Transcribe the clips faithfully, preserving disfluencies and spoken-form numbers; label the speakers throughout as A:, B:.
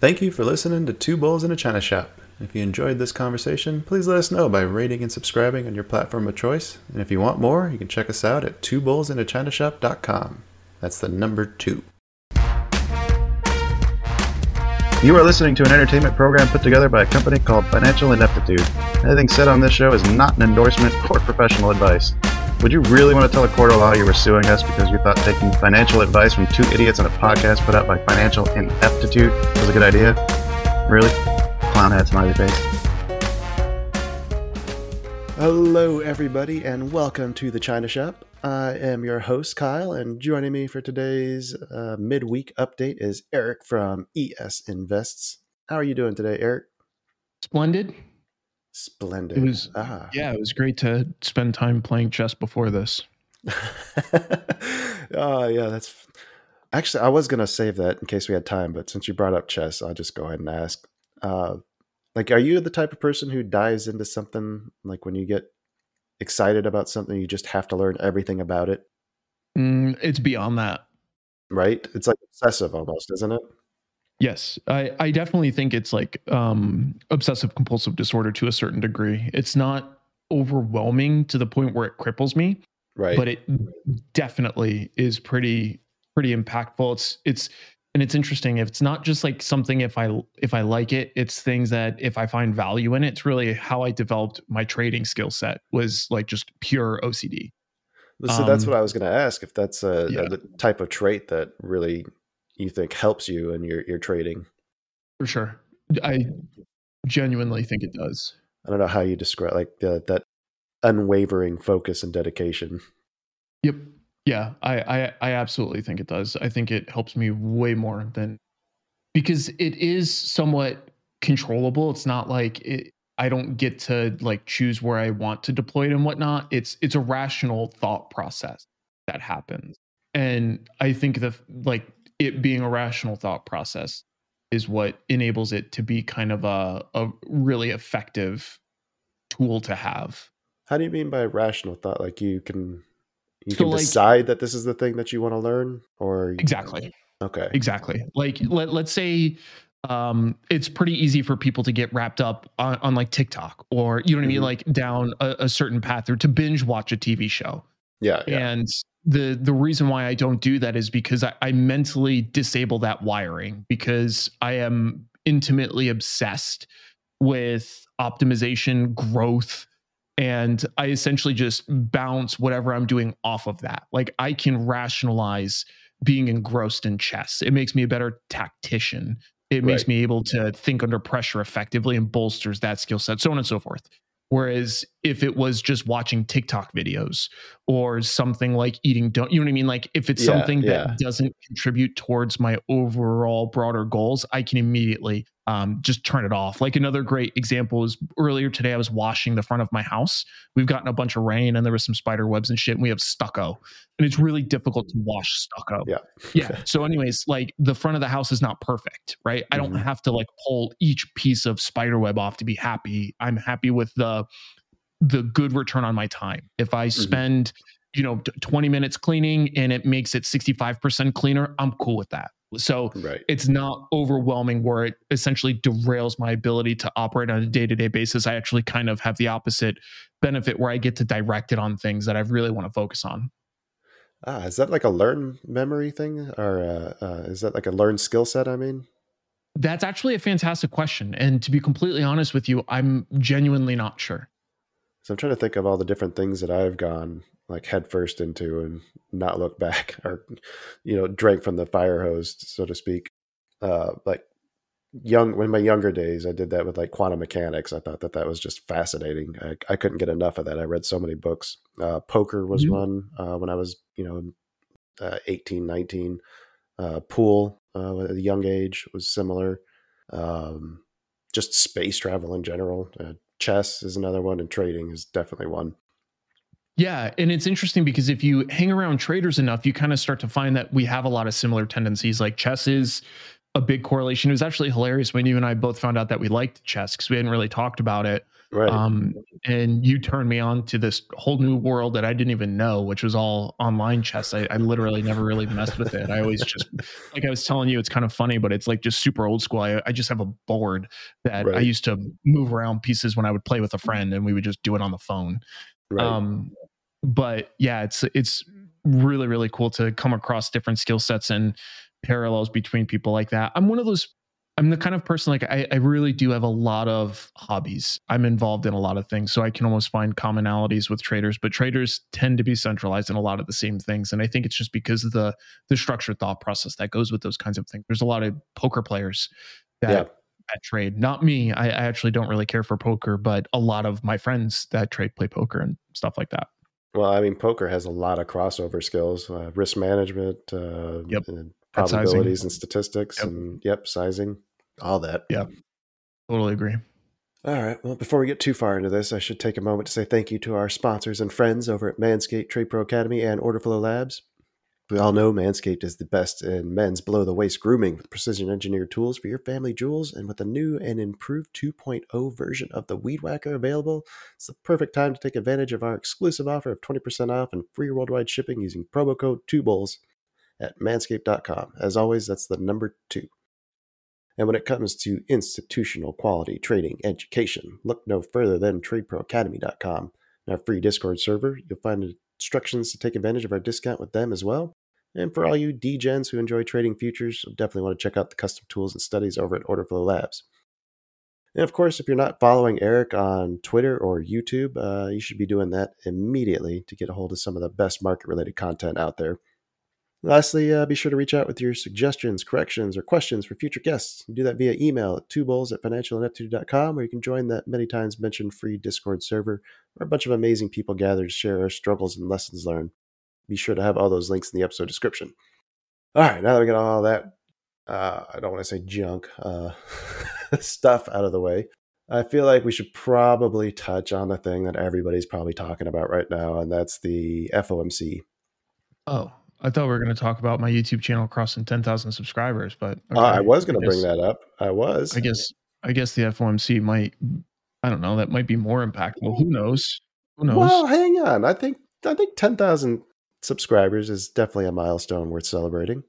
A: Thank you for listening to Two Bulls in a China Shop. If you enjoyed this conversation, please let us know by rating and subscribing on your platform of choice. And if you want more, you can check us out at two bulls in a china shop dot com. That's the number two.
B: You are listening to an entertainment program put together by a company called Financial Ineptitude. Anything said on this show is not an endorsement or professional advice. Would you really want to tell a court of law you were suing us because you thought taking financial advice from two idiots on a podcast put out by Financial Ineptitude was a good idea? Really? Clown hat smiley face.
A: Hello, everybody, and welcome to the China Shop. I am your host, Kyle, and joining me for today's uh, midweek update is Eric from E S Invests. How are you doing today, Eric?
C: Splendid.
A: Splendid.
C: It was,
A: ah.
C: yeah, it was great to spend time playing chess before this.
A: Oh, yeah, that's actually, I was going to save that in case we had time, but since you brought up chess, I'll just go ahead and ask. Uh, like, are you the type of person who dives into something, like when you get excited about something, you just have to learn everything about it?
C: Mm, it's beyond that.
A: Right? It's like obsessive almost, isn't it?
C: Yes, I, I definitely think it's like um, obsessive compulsive disorder to a certain degree. It's not overwhelming to the point where it cripples me,
A: Right.
C: but it definitely is pretty pretty impactful. It's it's and it's interesting. If it's not just like something if I if I like it, it's things that if I find value in it. It's really how I developed my trading skill set was like just pure O C D.
A: So that's
C: Um,
A: what I was going to ask, if that's a,
C: yeah.
A: a type of trait that really you think helps you in your, your trading.
C: For sure. I genuinely think it does.
A: I don't know how you describe like the, that unwavering focus and dedication.
C: Yep. Yeah, I, I I absolutely think it does. I think it helps me way more than because it is somewhat controllable. It's not like it, I don't get to like choose where I want to deploy it and whatnot. It's it's a rational thought process that happens. And I think the like it being a rational thought process is what enables it to be kind of a, a really effective tool to have.
A: How do you mean by rational thought? Like you can you
C: So
A: can
C: like
A: decide that this is the thing that you want to learn, or
C: exactly.
A: okay.
C: Exactly. Like let, let's say um it's pretty easy for people to get wrapped up on, on like TikTok or you know what I mean,
A: Mhm.
C: like down a, a certain path or to binge watch a T V show.
A: Yeah, yeah.
C: And the the reason why I don't do that is because I, I mentally disable that wiring because I am intimately obsessed with optimization, growth, and I essentially just bounce whatever I'm doing off of that. Like I can rationalize being engrossed in chess. It makes me a better tactician. It makes
A: Right.
C: me able to think under pressure effectively and bolsters that skill set, so on and so forth. Whereas if it was just watching TikTok videos or something like eating, don't you know what I mean? Like if it's
A: Yeah,
C: something
A: yeah.
C: that doesn't contribute towards my overall broader goals, I can immediately um, just turn it off. Like another great example is earlier today, I was washing the front of my house. We've gotten a bunch of rain and there was some spider webs and shit. And we have stucco and it's really difficult to wash stucco.
A: Yeah.
C: Yeah. So anyways, like the front of the house is not perfect, right? I don't
A: Mhm.
C: have to like pull each piece of spider web off to be happy. I'm happy with the the good return on my time. If I spend, you know, t- twenty minutes cleaning and it makes it sixty-five percent cleaner, I'm cool with that. So
A: Right.
C: it's not overwhelming where it essentially derails my ability to operate on a day-to-day basis. I actually kind of have the opposite benefit where I get to direct it on things that I really want to focus on.
A: Ah, is that like a learned memory thing, or uh, uh, is that like a learned skill set? I mean,
C: That's actually a fantastic question. And to be completely honest with you, I'm genuinely not sure.
A: so I'm trying to think of all the different things that I've gone like headfirst into and not look back, or you know, drank from the fire hose, so to speak. Uh, like young, in my younger days, I did that with like quantum mechanics. I thought that that was just fascinating. I, I couldn't get enough of that. I read so many books. Uh, poker was
C: Mhm.
A: one uh, when I was, you know, uh, eighteen, nineteen. Uh, pool uh, at a young age was similar. Um, just space travel in general. Uh, chess is another one, and trading is definitely one.
C: Yeah, and it's interesting because if you hang around traders enough, you kind of start to find that we have a lot of similar tendencies. Like chess is a big correlation. It was actually hilarious when you and I both found out that we liked chess because we hadn't really talked about it.
A: Right.
C: Um, and you turned me on to this whole new world that I didn't even know, which was all online chess. I, I literally never really messed with it. I always just, like I was telling you, it's kind of funny, but it's like just super old school. I, I just have a board that
A: Right.
C: I used to move around pieces when I would play with a friend, and we would just do it on the phone.
A: Right.
C: Um, but yeah, it's it's really, really cool to come across different skill sets and parallels between people like that. I'm one of those, I'm the kind of person, like I, I really do have a lot of hobbies. I'm involved in a lot of things, so I can almost find commonalities with traders, but traders tend to be centralized in a lot of the same things. And I think it's just because of the the structured thought process that goes with those kinds of things. There's a lot of poker players that,
A: Yeah.
C: that trade. Not me. I, I actually don't really care for poker, but a lot of my friends that trade play poker and stuff like that.
A: Well, I mean, poker has a lot of crossover skills, uh, risk management, uh,
C: Yep.
A: and
C: That sizing.
A: probabilities and statistics,
C: Yep.
A: and yep, sizing, all that.
C: Yeah, totally agree.
A: All right. Well, before we get too far into this, I should take a moment to say thank you to our sponsors and friends over at Manscaped, Trade Pro Academy, and Orderflow Labs. We all know Manscaped is the best in men's below-the-waist grooming with precision-engineered tools for your family jewels, and with a new and improved two point oh version of the Weed Whacker available, it's the perfect time to take advantage of our exclusive offer of twenty percent off and free worldwide shipping using promo code two bulls at manscaped dot com. As always, that's the number two. And when it comes to institutional quality trading education, look no further than trade pro academy dot com. In our free Discord server, you'll find instructions to take advantage of our discount with them as well. And for all you D-gens who enjoy trading futures, you'll definitely want to check out the custom tools and studies over at Orderflow Labs. And of course, if you're not following Eric on Twitter or YouTube, uh, you should be doing that immediately to get a hold of some of the best market-related content out there. Lastly, uh, be sure to reach out with your suggestions, corrections, or questions for future guests. You do that via email at two bulls at financial ineptitude dot com, or you can join that many times mentioned free Discord server where a bunch of amazing people gather to share our struggles and lessons learned. Be sure to have all those links in the episode description. All right, now that we got all that, uh, I don't want to say junk, uh, stuff out of the way, I feel like we should probably touch on the thing that everybody's probably talking about right now, and that's the F O M C.
C: Oh, I thought we were going to talk about my YouTube channel crossing ten thousand subscribers, but
A: okay. uh, I was going to
C: guess,
A: bring that up. I was.
C: I guess. I guess the F O M C might. I don't know. That might be more impactful. Who knows? Who knows?
A: Well, hang on. I think. I think ten thousand subscribers is definitely a milestone worth celebrating.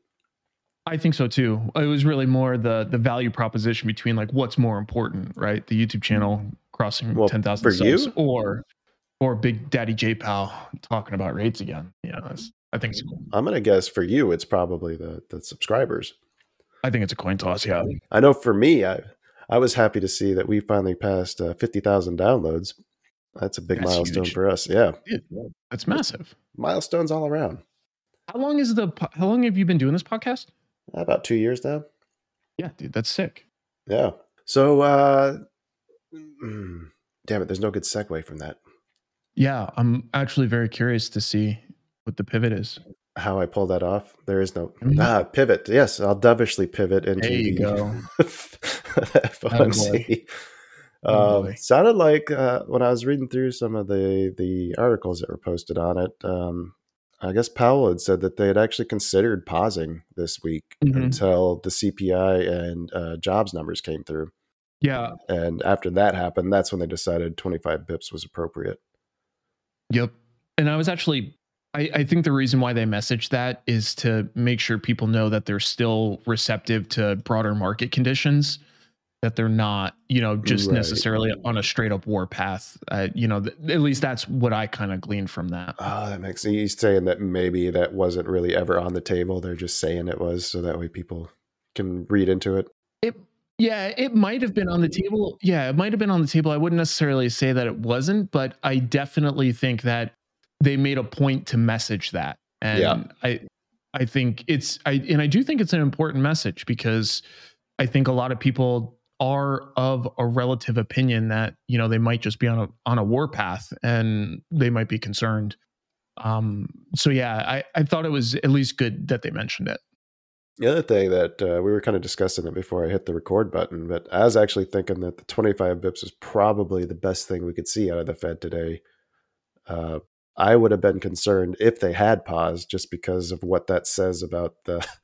C: I think so too. It was really more the the value proposition between like what's more important, right? The YouTube channel crossing well, ten thousand subs, you? or or Big Daddy J Pal talking about rates again. Yeah, that's, I think it's cool.
A: I'm gonna guess for you, it's probably the the subscribers.
C: I think it's a coin toss. Yeah,
A: I know for me, I I was happy to see that we finally passed uh, fifty thousand downloads. That's a big that's milestone huge. for us. Yeah,
C: Dude, that's massive.
A: Milestones all around.
C: How long is the? How long have you been doing this podcast?
A: About two years now.
C: Yeah, dude, that's sick.
A: Yeah. So, uh, damn it, there's no good segue from that.
C: Yeah, I'm actually very curious to see what the pivot is.
A: How I pull that off? There is no mm-hmm. ah pivot. Yes, I'll dovishly pivot into
C: there you
A: the
C: go.
A: F O M C.
C: Oh,
A: um, sounded like uh, when I was reading through some of the the articles that were posted on it. Um, I guess Powell had said that they had actually considered pausing this week mm-hmm. until the C P I and uh, jobs numbers came through.
C: Yeah.
A: And after that happened, that's when they decided twenty-five bips was appropriate.
C: Yep. And I was actually, I, I think the reason why they messaged that is to make sure people know that they're still receptive to broader market conditions, that they're not, you know, just right. necessarily on a straight up war path. Uh, you know, th- at least that's what I kind of gleaned from that.
A: Oh, that makes sense. He's saying that maybe that wasn't really ever on the table. They're just saying it was so that way people can read into it.
C: It, yeah, it might have been on the table. Yeah, it might have been on the table. I wouldn't necessarily say that it wasn't, but I definitely think that they made a point to message that. And yeah. I, I think it's, I, and I do think it's an important message because I think a lot of people are of a relative opinion that, you know, they might just be on a on a war path and they might be concerned. Um, so yeah, I, I thought it was at least good that they mentioned it.
A: The other thing that uh, we were kind of discussing it before I hit the record button, but I was actually thinking that the twenty-five bips is probably the best thing we could see out of the Fed today. Uh, I would have been concerned if they had paused just because of what that says about the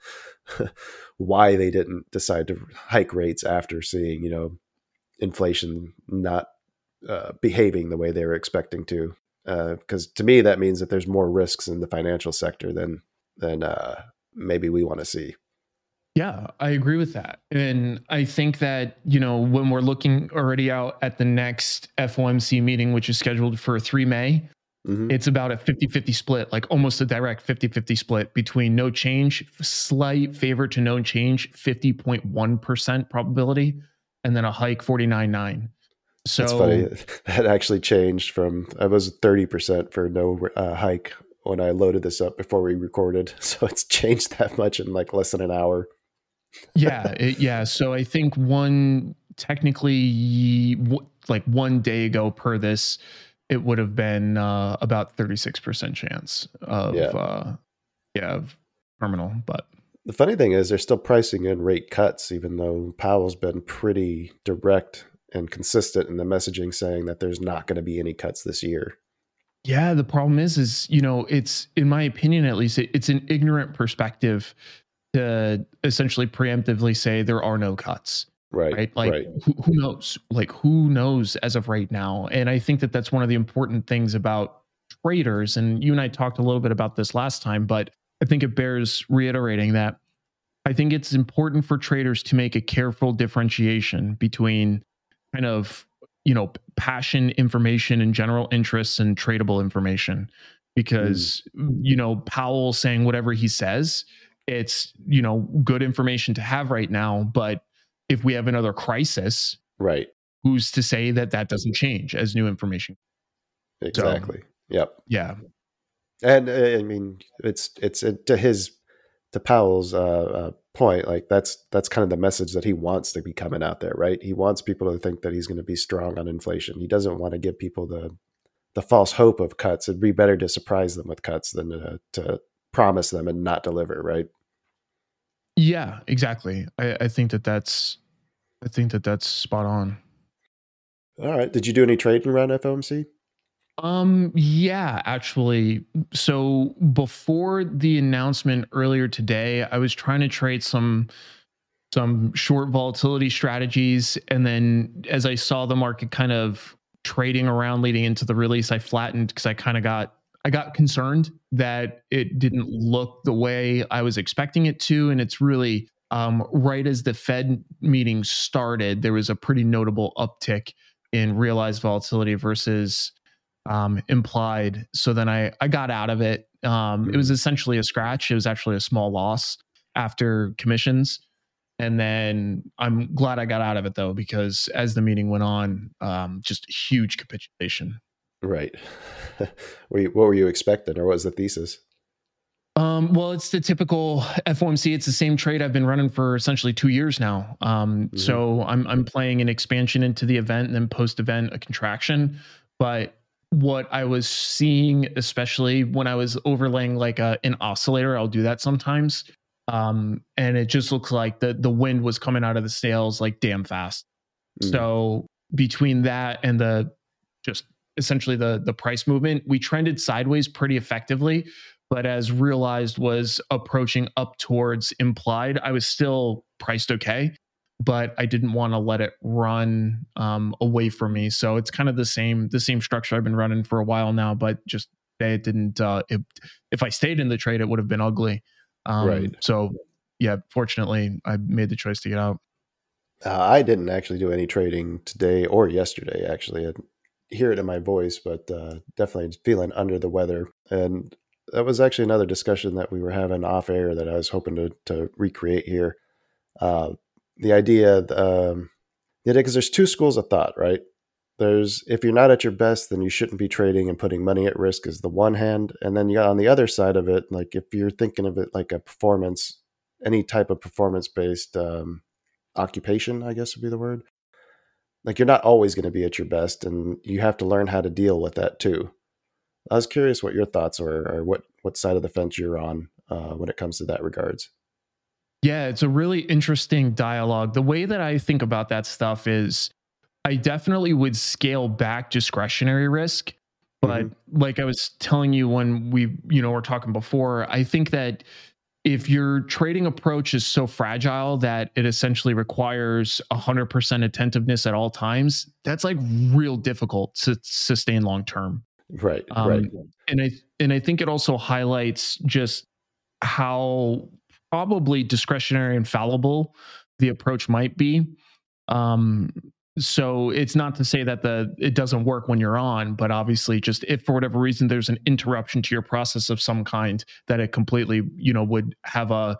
A: why they didn't decide to hike rates after seeing, you know, inflation not uh, behaving the way they were expecting to. Because uh, to me, that means that there's more risks in the financial sector than than uh, maybe we want to see.
C: Yeah, I agree with that. And I think that, you know, when we're looking already out at the next F O M C meeting, which is scheduled for three May, mm-hmm. it's about a fifty-fifty split, like almost a direct fifty-fifty split between no change, slight favor to no change, fifty point one percent probability, and then a hike forty-nine point nine. So
A: that's funny. That actually changed from, I was thirty percent for no uh, hike when I loaded this up before we recorded. So it's changed that much in like less than an hour.
C: yeah. It, yeah. So I think one, technically w- like one day ago per this, it would have been uh, about thirty-six percent chance of, yeah, uh, yeah, of terminal. But
A: the funny thing is they're still pricing in rate cuts, even though Powell's been pretty direct and consistent in the messaging saying that there's not going to be any cuts this year.
C: Yeah, the problem is, is, you know, it's, in my opinion, at least, it, it's an ignorant perspective to essentially preemptively say there are no cuts.
A: Right.
C: Right. Like,
A: right.
C: Who, who knows? Like, who knows as of right now? And I think that that's one of the important things about traders. And you and I talked a little bit about this last time, but I think it bears reiterating that I think it's important for traders to make a careful differentiation between kind of, you know, passion information and general interests and tradable information, because, mm. you know, Powell saying whatever he says, it's, you know, good information to have right now. But if we have another crisis,
A: right,
C: who's to say that that doesn't change as new information?
A: Exactly. So, yep.
C: Yeah.
A: And uh, I mean, it's, it's uh, to his, to Powell's uh, uh, point, like that's, that's kind of the message that he wants to be coming out there, right? He wants people to think that he's going to be strong on inflation. He doesn't want to give people the, the false hope of cuts. It'd be better to surprise them with cuts than to, to promise them and not deliver. Right.
C: Yeah, exactly. I, I think that that's, I think that that's spot on.
A: All right. Did you do any trading around F O M C?
C: Um, yeah, actually. So before the announcement earlier today, I was trying to trade some, some short volatility strategies. And then as I saw the market kind of trading around leading into the release, I flattened because I kind of got, I got concerned that it didn't look the way I was expecting it to. And it's really, um, right as the Fed meeting started, there was a pretty notable uptick in realized volatility versus um, implied. So then I, I got out of it. Um, mm-hmm. It was essentially a scratch. It was actually a small loss after commissions. And then I'm glad I got out of it though, because as the meeting went on, um, just huge capitulation.
A: Right. Were you, what were you expecting, or what was the thesis?
C: Um, well, it's the typical F O M C. It's the same trade I've been running for essentially two years now. Um, mm-hmm. So I'm I'm playing an expansion into the event and then post-event a contraction. But what I was seeing, especially when I was overlaying like a, an oscillator, I'll do that sometimes. Um, and it just looks like the the wind was coming out of the sails like damn fast. Mm. So between that and the just essentially the the price movement, we trended sideways pretty effectively. But as realized was approaching up towards implied, I was still priced okay, but I didn't want to let it run um, away from me. So it's kind of the same the same structure I've been running for a while now, but just it didn't. Uh, it, if I stayed in the trade, it would have been ugly. Um, right. So yeah, fortunately, I made the choice to get out.
A: Uh, I didn't actually do any trading today or yesterday. Actually, I hear it in my voice, but uh, definitely feeling under the weather. And that was actually another discussion that we were having off air that I was hoping to to recreate here. Uh, the idea, um, yeah, because there's two schools of thought, right? There's, if you're not at your best, then you shouldn't be trading and putting money at risk is the one hand. And then you got on the other side of it, like if you're thinking of it like a performance, any type of performance-based um, occupation, I guess would be the word. Like you're not always going to be at your best, and you have to learn how to deal with that too. I was curious what your thoughts were, or what, what side of the fence you're on uh, when it comes to that regards.
C: Yeah, it's a really interesting dialogue. The way that I think about that stuff is I definitely would scale back discretionary risk. But mm-hmm. like I was telling you when we, you know, were talking before, I think that if your trading approach is so fragile that it essentially requires one hundred percent attentiveness at all times, that's like real difficult to sustain long term.
A: Right,
C: Um,
A: right.
C: and I and I think it also highlights just how probably discretionary and fallible the approach might be. Um, so it's not to say that the it doesn't work when you're on, but obviously, just if for whatever reason there's an interruption to your process of some kind, that it completely, you know, would have a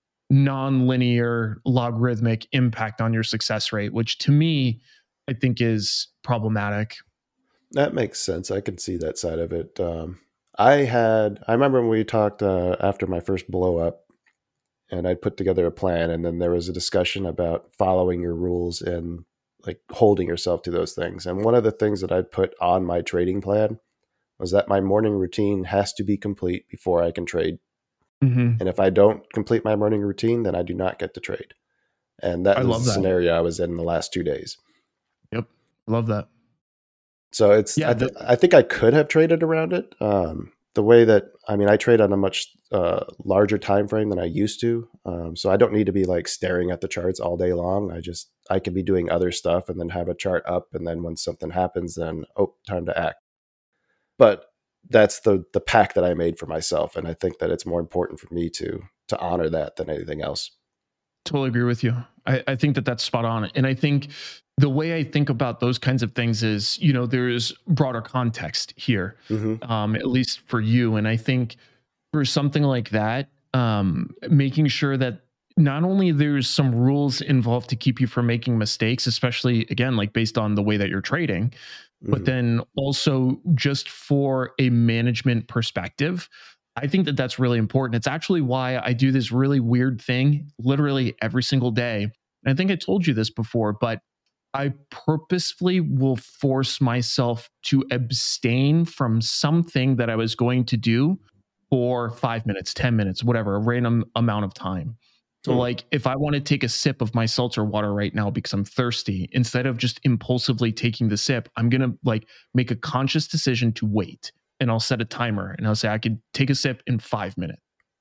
C: non-linear logarithmic impact on your success rate, which to me, I think is problematic.
A: That makes sense. I can see that side of it. Um, I had, I remember when we talked uh, after my first blow up, and I put together a plan, and then there was a discussion about following your rules and like holding yourself to those things. And one of the things that I put on my trading plan was that my morning routine has to be complete before I can trade.
C: Mm-hmm.
A: And if I don't complete my morning routine, then I do not get to trade. And that
C: I
A: was
C: love
A: the
C: that.
A: scenario I was in the last two days.
C: Yep. Love that.
A: So it's,
C: Yeah,
A: I, th-
C: the,
A: I think I could have traded around it. Um, the way that, I mean, I trade on a much uh, larger time frame than I used to. Um, so I don't need to be like staring at the charts all day long. I just, I can be doing other stuff and then have a chart up. And then when something happens, then, oh, time to act. But that's the, the pack that I made for myself. And I think that it's more important for me to, to honor that than anything else.
C: Totally agree with you. I, I think that that's spot on. And I think the way I think about those kinds of things is, you know, there's broader context here,
A: Mm-hmm.
C: um, at least for you. And I think for something like that, um, making sure that not only there's some rules involved to keep you from making mistakes, especially again, like based on the way that you're trading,
A: Mm-hmm.
C: but then also just for a management perspective, I think that that's really important. It's actually why I do this really weird thing literally every single day. And I think I told you this before, but I purposefully will force myself to abstain from something that I was going to do for five minutes, ten minutes, whatever, a random amount of time. So,
A: Hmm.
C: like, if I want to take a sip of my seltzer water right now because I'm thirsty, instead of just impulsively taking the sip, I'm going to like make a conscious decision to wait, and I'll set a timer and I'll say I could take a sip in five minutes.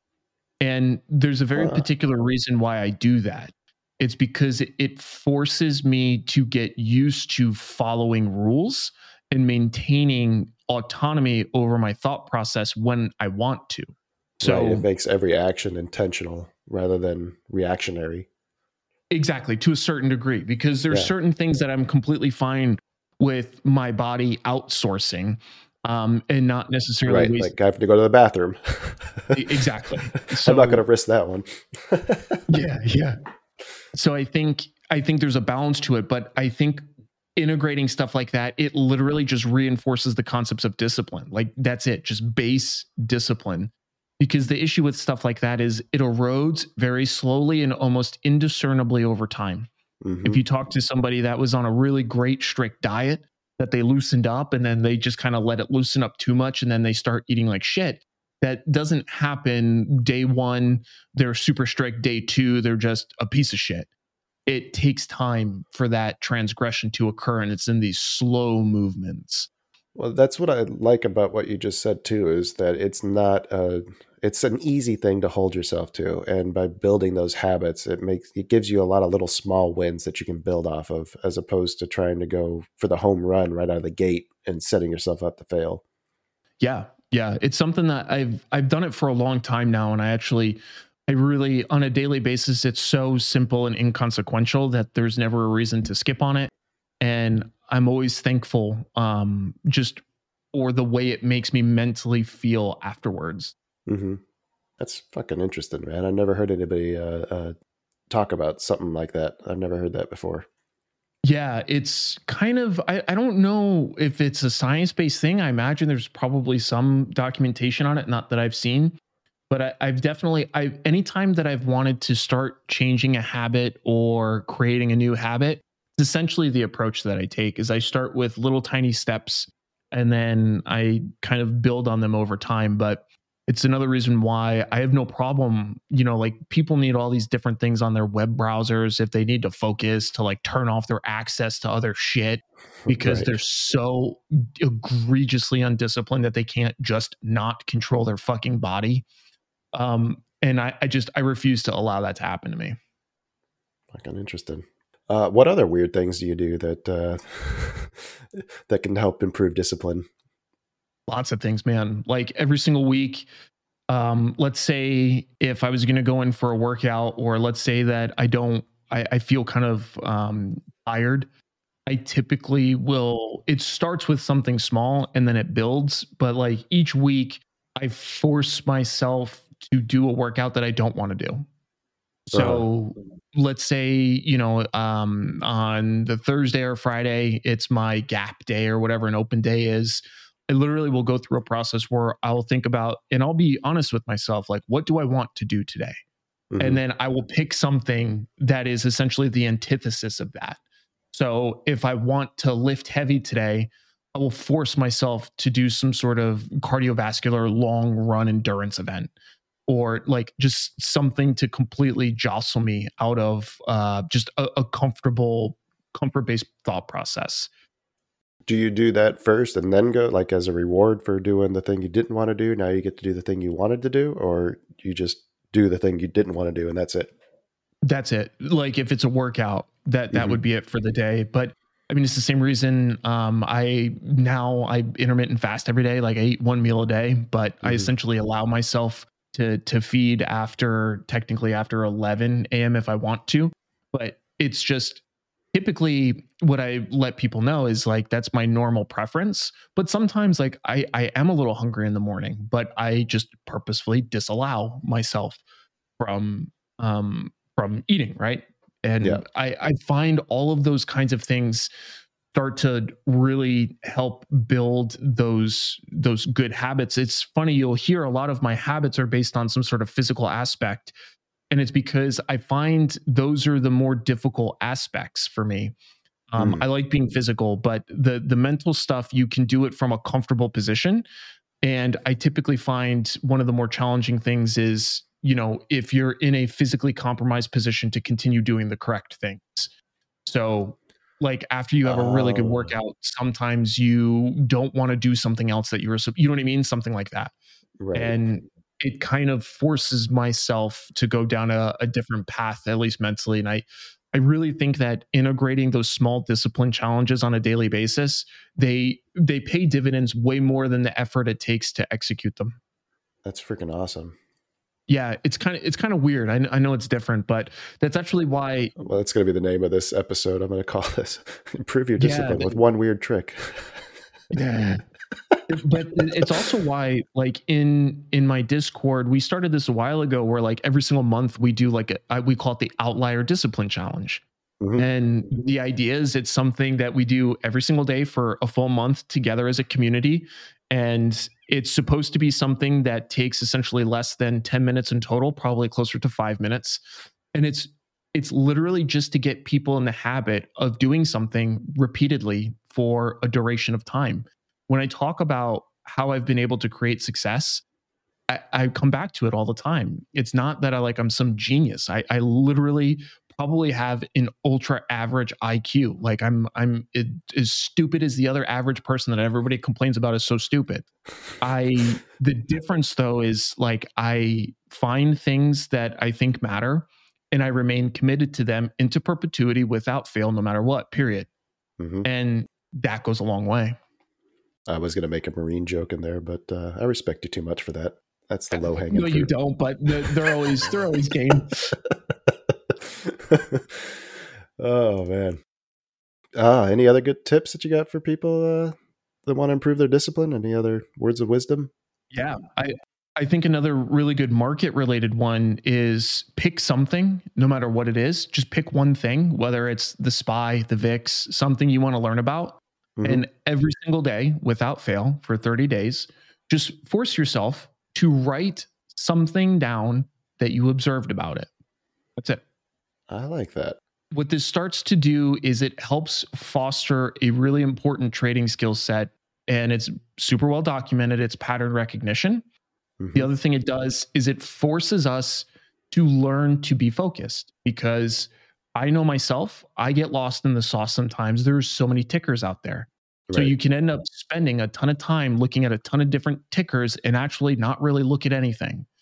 C: And there's a very
A: Huh.
C: particular reason why I do that. It's because it, it forces me to get used to following rules and maintaining autonomy over my thought process when I want to. So
A: Right. It makes every action intentional rather than reactionary.
C: exactly, to a certain degree, because there's
A: Yeah.
C: certain things that I'm completely fine with my body outsourcing, um, and not necessarily
A: Right.
C: waste.
A: Like I have to go to the bathroom.
C: E- exactly.
A: I'm not
C: So
A: going to risk that one.
C: yeah, yeah. So I think I think there's a balance to it, but I think integrating stuff like that, it literally just reinforces the concepts of discipline. Like that's it, just base discipline. Because the issue with stuff like that is it erodes very slowly and almost indiscernibly over time.
A: Mm-hmm.
C: If you talk to somebody that was on a really great strict diet that they loosened up and then they just kind of let it loosen up too much and then they start eating like shit, that doesn't happen day one. They're super strict. Day two, they're just a piece of shit. It takes time for that transgression to occur, and it's in these slow movements.
A: Well, that's what I like about what you just said too, is that it's not a, it's an easy thing to hold yourself to. And by building those habits, it makes, it gives you a lot of little small wins that you can build off of, as opposed to trying to go for the home run right out of the gate and setting yourself up to fail.
C: Yeah. Yeah. It's something that I've, I've done it for a long time now. And I actually, I really, on a daily basis, it's so simple and inconsequential that there's never a reason to skip on it. And I'm always thankful, um, just for the way it makes me mentally feel afterwards.
A: Mm-hmm. That's fucking interesting, man. I've never heard anybody uh, uh, talk about something like that. I've never heard that before.
C: Yeah, it's kind of, I, I don't know if it's a science-based thing. I imagine there's probably some documentation on it, not that I've seen, but I, I've definitely, I anytime that I've wanted to start changing a habit or creating a new habit, it's essentially the approach that I take is I start with little tiny steps and then I kind of build on them over time. But it's another reason why I have no problem, you know, like people need all these different things on their web browsers if they need to focus to like turn off their access to other shit because
A: Right.
C: they're so egregiously undisciplined that they can't just not control their fucking body. Um, And I, I just, I refuse to allow that to happen to me.
A: Fucking interesting. Uh, what other weird things do you do that uh, that can help improve discipline?
C: Lots of things, man. Like every single week, um, let's say if I was going to go in for a workout, or let's say that I don't, I, I feel kind of um, tired. I typically will, it starts with something small and then it builds. But like each week, I force myself to do a workout that I don't want to do. So uh-huh. let's say, you know, um, on the Thursday or Friday, it's my gap day or whatever an open day is. I literally will go through a process where I'll think about, and I'll be honest with myself, like, what do I want to do today? Mm-hmm. And then I will pick something that is essentially the antithesis of that. So if I want to lift heavy today, I will force myself to do some sort of cardiovascular long run endurance event, or like just something to completely jostle me out of uh, just a, a comfortable, comfort-based thought process.
A: Do you do that first and then go, like, as a reward for doing the thing you didn't want to do? Now you get to do the thing you wanted to do, or you just do the thing you didn't want to do and that's it?
C: That's it. Like if it's a workout, that that mm-hmm. would be it for the day. But I mean, it's the same reason um, I now I intermittent fast every day. Like I eat one meal a day, but mm-hmm. I essentially allow myself to to feed after technically after eleven a.m. if I want to. But it's just typically what I let people know is like that's my normal preference. But sometimes like I I am a little hungry in the morning, but I just purposefully disallow myself from um from eating, right? And yeah. I, I find all of those kinds of things start to really help build those those good habits. It's funny, you'll hear a lot of my habits are based on some sort of physical aspect. And it's because I find those are the more difficult aspects for me. Um, mm. I like being physical, but the the mental stuff, you can do it from a comfortable position. And I typically find one of the more challenging things is, you know, if you're in a physically compromised position to continue doing the correct things. So like after you have a really good workout, sometimes you don't want to do something else that you were, you know what I mean? Something like that.
A: Right.
C: And it kind of forces myself to go down a, a different path, at least mentally. And I, I really think that integrating those small discipline challenges on a daily basis, they, they pay dividends way more than the effort it takes to execute them.
A: That's freaking awesome.
C: Yeah, it's kind of it's kind of weird. I, I know it's different, but that's actually why.
A: Well, that's going to be the name of this episode. I'm going to call this "Improve Your Discipline yeah, with One Weird Trick."
C: Yeah, but it's also why, like in in my Discord, we started this a while ago, where like every single month we do like a, we call it the Outlier Discipline Challenge, mm-hmm. and the idea is it's something that we do every single day for a full month together as a community. And it's supposed to be something that takes essentially less than ten minutes in total, probably closer to five minutes. And it's it's literally just to get people in the habit of doing something repeatedly for a duration of time. When I talk about how I've been able to create success, I, I come back to it all the time. It's not that I like I'm some genius. I, I literally probably have an ultra average I Q. Like I'm, I'm it, as stupid as the other average person that everybody complains about is so stupid. I, the difference though is like I find things that I think matter and I remain committed to them into perpetuity without fail, no matter what, period. Mm-hmm. And that goes a long way.
A: I was going to make a Marine joke in there, but uh, I respect you too much for that. That's the low hanging fruit.
C: No, you don't, but they're, they're always, they're always game.
A: Oh man. Ah, any other good tips that you got for people uh, that want to improve their discipline? Any other words of wisdom?
C: Yeah, I I think another really good market related one is pick something, no matter what it is. Just pick one thing, whether it's the S P Y, the V I X, something you want to learn about. Mm-hmm. And every single day, without fail, for thirty days, just force yourself to write something down that you observed about it. That's it.
A: I like that.
C: What this starts to do is it helps foster a really important trading skill set, and it's super well documented. It's pattern recognition. Mm-hmm. The other thing it does is it forces us to learn to be focused, because I know myself, I get lost in the sauce sometimes. There's so many tickers out there. Right. So you can end up spending a ton of time looking at a ton of different tickers and actually not really look at anything.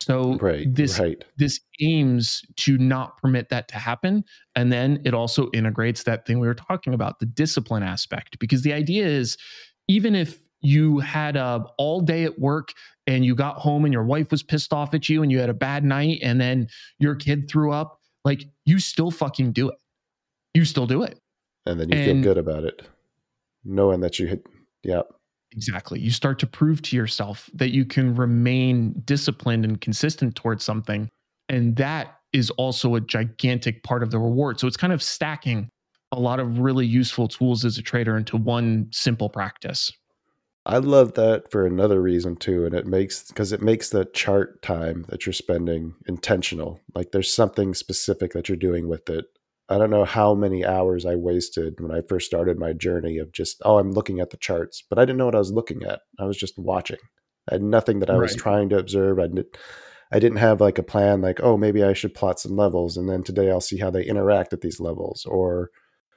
C: So
A: Right,
C: this
A: right.
C: this aims to not permit that to happen. And then it also integrates that thing we were talking about, the discipline aspect. Because the idea is, even if you had a all day at work and you got home and your wife was pissed off at you and you had a bad night and then your kid threw up, like, you still fucking do it. You still do it.
A: And then you feel
C: And
A: good about it, knowing that you hit, yeah.
C: exactly. You start to prove to yourself that you can remain disciplined and consistent towards something. And that is also a gigantic part of the reward. So it's kind of stacking a lot of really useful tools as a trader into one simple practice.
A: I love that for another reason too, and it makes because it makes the chart time that you're spending intentional. Like there's something specific that you're doing with it. I don't know how many hours I wasted when I first started my journey of just, oh, I'm looking at the charts, but I didn't know what I was looking at. I was just watching. I had nothing that I was
C: Right.
A: trying to observe. I didn't, I didn't have like a plan like, oh, maybe I should plot some levels, and then today I'll see how they interact at these levels, or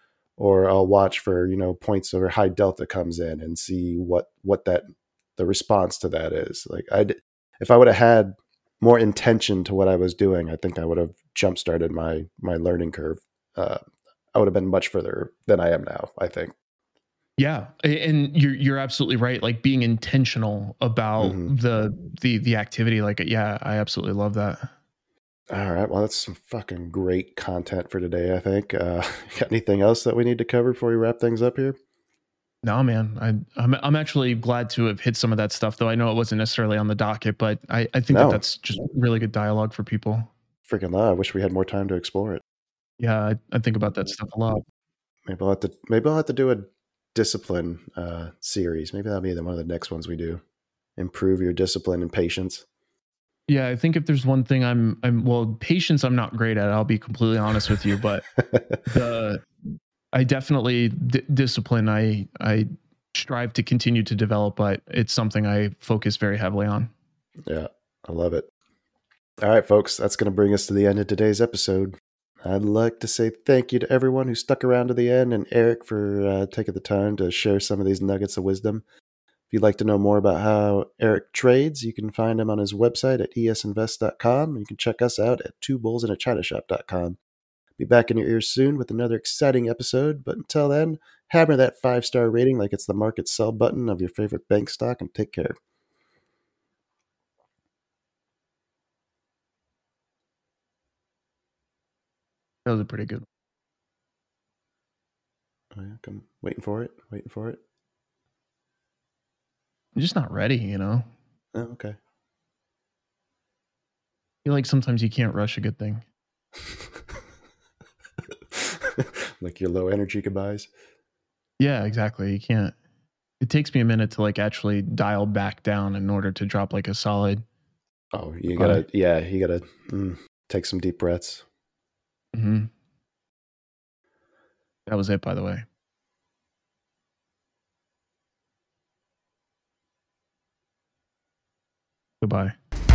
A: or I'll watch for, you know, points where high delta comes in and see what what that the response to that is. Like I, if I would have had more intention to what I was doing, I think I would have jump started my my learning curve. Uh, I would have been much further than I am now, I think.
C: Yeah, and you're you're absolutely right. Like being intentional about
A: Mm-hmm.
C: the the the activity. Like, yeah, I absolutely love that.
A: All right. Well, that's some fucking great content for today, I think. Uh, got anything else that we need to cover before we wrap things up here?
C: No, man, I, I'm I'm actually glad to have hit some of that stuff, though I know it wasn't necessarily on the docket, but I, I think that
A: No,
C: that's just really good dialogue for people.
A: freaking law. I wish we had more time to explore it.
C: Yeah, I, I think about that stuff a lot.
A: Maybe I'll have to, maybe I'll have to do a discipline uh, series. Maybe that'll be the, one of the next ones we do. Improve your discipline and patience.
C: Yeah, I think if there's one thing I'm I'm well, patience I'm not great at. I'll be completely honest with you, but the I definitely d- discipline. I I strive to continue to develop, but it's something I focus very heavily on.
A: Yeah, I love it. All right, folks, that's going to bring us to the end of today's episode. I'd like to say thank you to everyone who stuck around to the end, and Eric for uh, taking the time to share some of these nuggets of wisdom. If you'd like to know more about how Eric trades, you can find him on his website at e s invest dot com. You can check us out at two bulls in a china shop dot com. Be back in your ears soon with another exciting episode, but until then, hammer that five-star rating like it's the market sell button of your favorite bank stock, and take care.
C: That was a pretty good one.
A: Oh, yeah, I'm waiting for it, waiting for it.
C: I'm just not ready, you know.
A: Oh, okay.
C: I feel like sometimes you can't rush a good thing.
A: Like your low energy goodbyes.
C: Yeah, exactly. You can't. It takes me a minute to like actually dial back down in order to drop like a solid.
A: Oh, you gotta, yeah, you gotta mm, take some deep breaths.
C: Mm-hmm. That was it, by the way. Goodbye.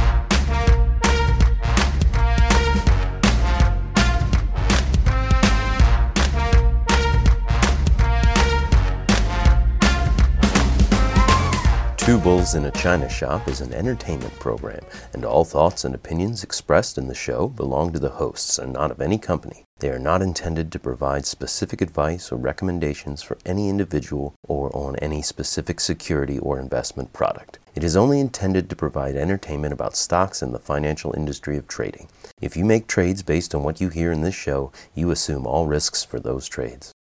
D: Two Bulls in a China Shop is an entertainment program, and all thoughts and opinions expressed in the show belong to the hosts and not of any company. They are not intended to provide specific advice or recommendations for any individual or on any specific security or investment product. It is only intended to provide entertainment about stocks in the financial industry of trading. If you make trades based on what you hear in this show, you assume all risks for those trades.